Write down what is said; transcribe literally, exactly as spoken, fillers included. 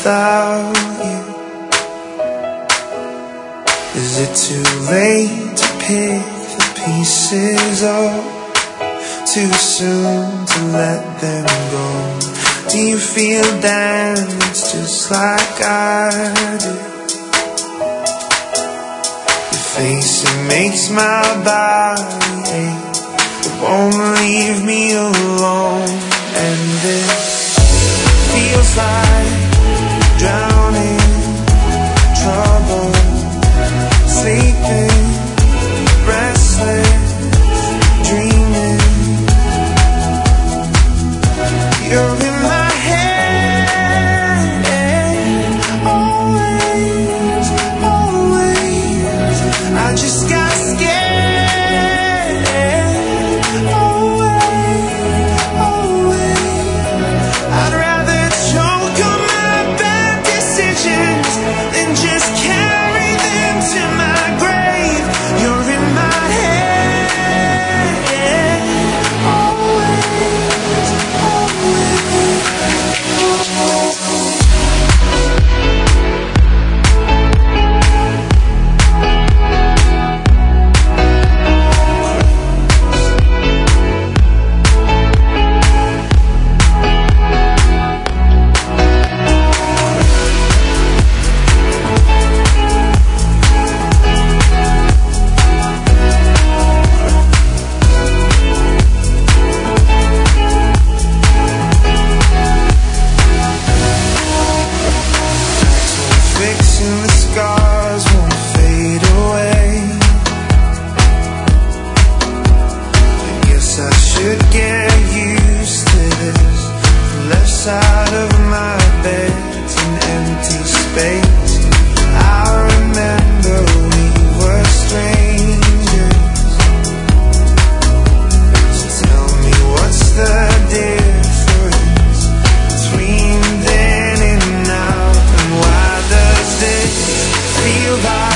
without you? Is it too late to pick the pieces up? Too soon to let them go? Do you feel damaged just like I do? Your face, it makes my body ache. It won't leave me alone. And this feels like drowning, trouble, sleeping, restless, dreaming. You're in my head, always, always. I just got scared, always, always. I'd rather choke on my bad decisions than just carry them to my grave. You're in my head, always, always. Fixing the scars won't fade away. I guess I should get used to this. The left side of my bed's an empty space. I remember we were strangers. So tell me, what's the difference between then and now? And why does this feel like